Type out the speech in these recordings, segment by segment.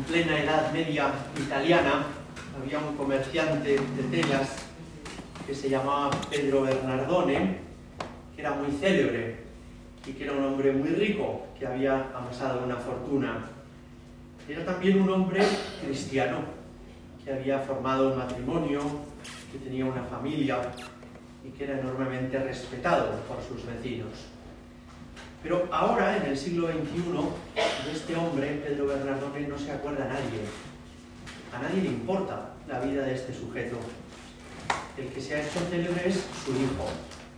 plena Edad Media italiana había un comerciante de telas que se llamaba Pedro Bernardone, que era muy célebre y que era un hombre muy rico, que había amasado una fortuna. Era también un hombre cristiano, que había formado un matrimonio, que tenía una familia y que era enormemente respetado por sus vecinos. Pero ahora, en el siglo XXI, de este hombre, Pedro Bernardone, no se acuerda a nadie. A nadie le importa la vida de este sujeto. El que se ha hecho célebre es su hijo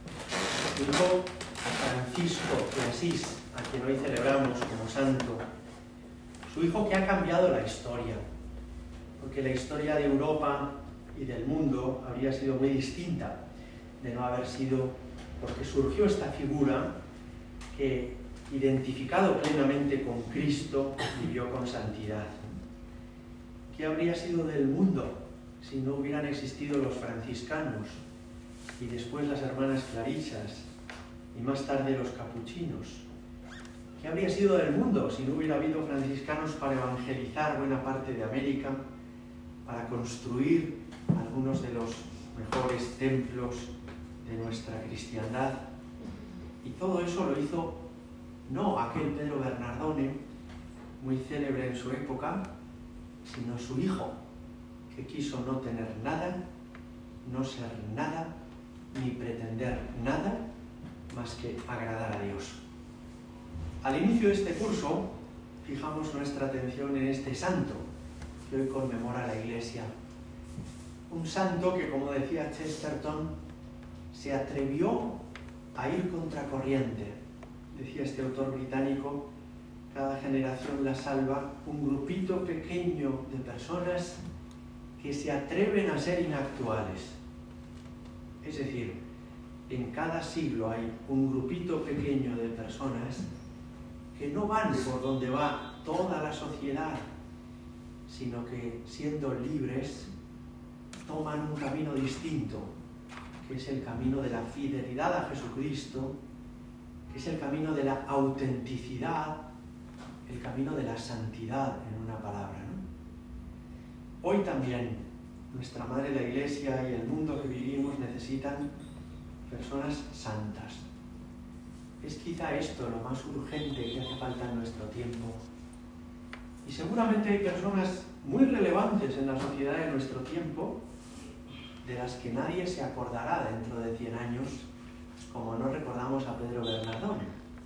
Francisco de Asís, a quien hoy celebramos como santo. Su hijo que ha cambiado la historia, porque la historia de Europa y del mundo habría sido muy distinta de no haber sido, porque surgió esta figura que, identificado plenamente con Cristo, vivió con santidad. ¿Qué habría sido del mundo si no hubieran existido los franciscanos y después las hermanas clarisas y más tarde los capuchinos? ¿Qué habría sido del mundo si no hubiera habido franciscanos para evangelizar buena parte de América, para construir algunos de los mejores templos de nuestra cristiandad? Y todo eso lo hizo no aquel Pedro Bernardone, muy célebre en su época, sino su hijo, que quiso no tener nada, no ser nada, ni pretender nada, más que agradar a Dios. Al inicio de este curso, fijamos nuestra atención en este santo que hoy conmemora la Iglesia. Un santo que, como decía Chesterton, se atrevió a ir contracorriente. Decía este autor británico, cada generación la salva un grupito pequeño de personas que se atreven a ser inactuales. Es decir, en cada siglo hay un grupito pequeño de personas que no van por donde va toda la sociedad, sino que, siendo libres, toman un camino distinto, que es el camino de la fidelidad a Jesucristo, que es el camino de la autenticidad, el camino de la santidad, en una palabra, ¿no? Hoy también nuestra Madre la Iglesia y el mundo que vivimos necesitan personas santas. Es quizá esto lo más urgente que hace falta en nuestro tiempo. Y seguramente hay personas muy relevantes en la sociedad de nuestro tiempo, de las que nadie se acordará dentro de 100 años, como no recordamos a Pedro Bernardone.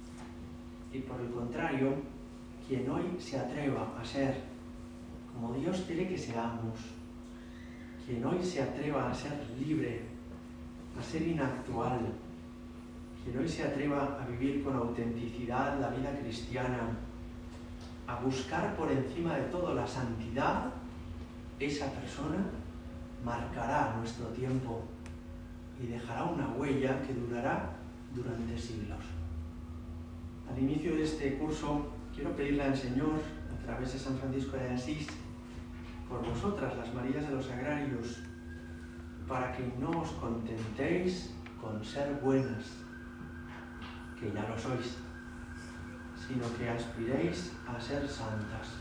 Y por el contrario, quien hoy se atreva a ser como Dios quiere que seamos, quien hoy se atreva a ser libre, a ser inactual, quien hoy se atreva a vivir con autenticidad la vida cristiana, a buscar por encima de todo la santidad, esa persona marcará nuestro tiempo y dejará una huella que durará durante siglos. Al inicio de este curso quiero pedirle al Señor, a través de San Francisco de Asís, por vosotras, las Marías de los Agrarios, para que no os contentéis con ser buenas, que ya lo sois, sino que aspiréis a ser santas.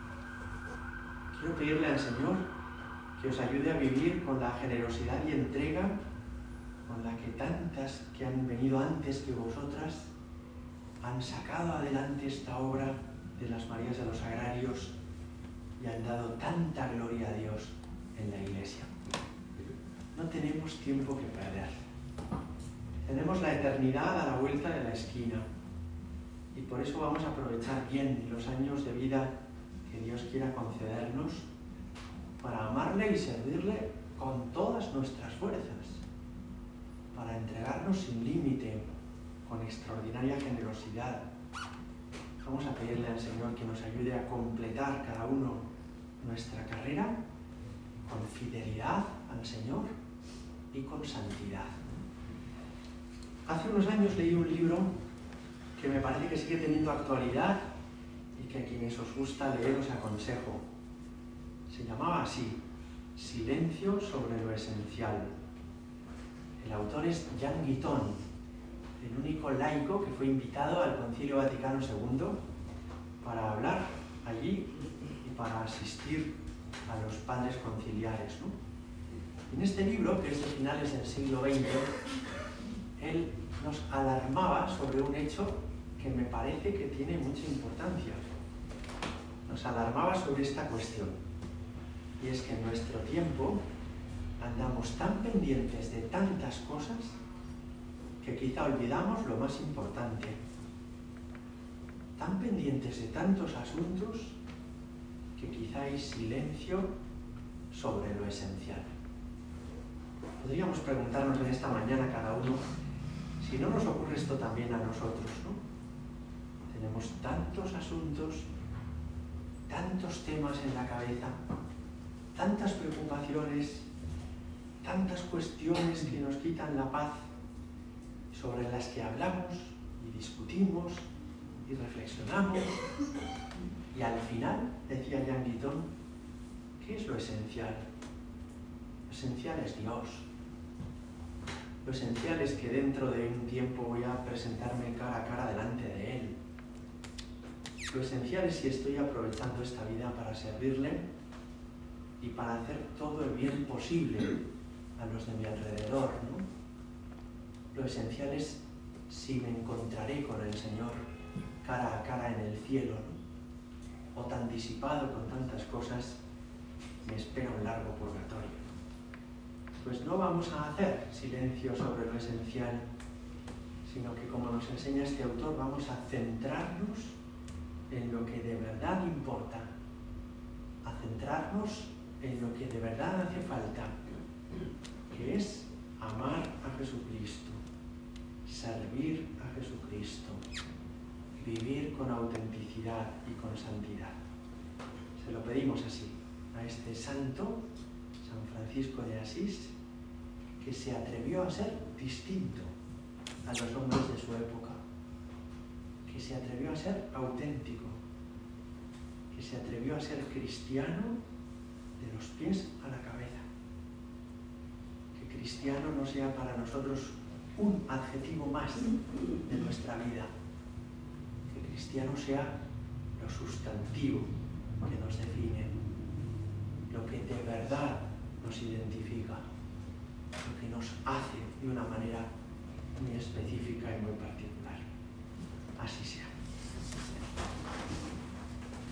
Quiero pedirle al Señor que os ayude a vivir con la generosidad y entrega con la que tantas que han venido antes que vosotras han sacado adelante esta obra de las Marías de los Agrarios y han dado tanta gloria a Dios en la Iglesia. No tenemos tiempo que perder. Tenemos la eternidad a la vuelta de la esquina y por eso vamos a aprovechar bien los años de vida que Dios quiera concedernos para amarle y servirle con todas nuestras fuerzas, para entregarnos sin límite, con extraordinaria generosidad. Vamos a pedirle al Señor que nos ayude a completar cada uno nuestra carrera con fidelidad al Señor y con santidad. Hace unos años leí un libro que me parece que sigue teniendo actualidad y que a quienes os gusta leer os aconsejo. Se llamaba así, Silencio sobre lo esencial. El autor es Jean Guiton, el único laico que fue invitado al Concilio Vaticano II para hablar allí y para asistir a los padres conciliares, ¿no? En este libro, que es de finales del siglo XX, él nos alarmaba sobre un hecho que me parece que tiene mucha importancia. Nos alarmaba sobre esta cuestión, y es que en nuestro tiempo andamos tan pendientes de tantas cosas que quizá olvidamos lo más importante. Tan pendientes de tantos asuntos que quizá hay silencio sobre lo esencial. Podríamos preguntarnos en esta mañana cada uno si no nos ocurre esto también a nosotros, ¿no? Tenemos tantos asuntos, tantos temas en la cabeza, tantas preocupaciones, tantas cuestiones que nos quitan la paz, sobre las que hablamos y discutimos y reflexionamos, y al final, decía Jean Guiton, ¿qué es lo esencial? Lo esencial es Dios. Lo esencial es que dentro de un tiempo voy a presentarme cara a cara delante de Él. Lo esencial es si estoy aprovechando esta vida para servirle y para hacer todo el bien posible a los de mi alrededor, ¿no? Lo esencial es si me encontraré con el Señor cara a cara en el cielo, ¿no? O tan disipado con tantas cosas, me espera un largo purgatorio. Pues no vamos a hacer silencio sobre lo esencial, sino que, como nos enseña este autor, vamos a centrarnos en lo que de verdad importa, a centrarnos en lo que de verdad hace falta, que es amar a Jesucristo, servir a Jesucristo, vivir con autenticidad y con santidad. Se lo pedimos así a este santo, San Francisco de Asís, que se atrevió a ser distinto a los hombres de su época, que se atrevió a ser auténtico, que se atrevió a ser cristiano de los pies a la cabeza. Que cristiano no sea para nosotros un adjetivo más de nuestra vida, que cristiano sea lo sustantivo que nos define, lo que de verdad nos identifica, lo que nos hace de una manera muy específica y muy particular. Así sea.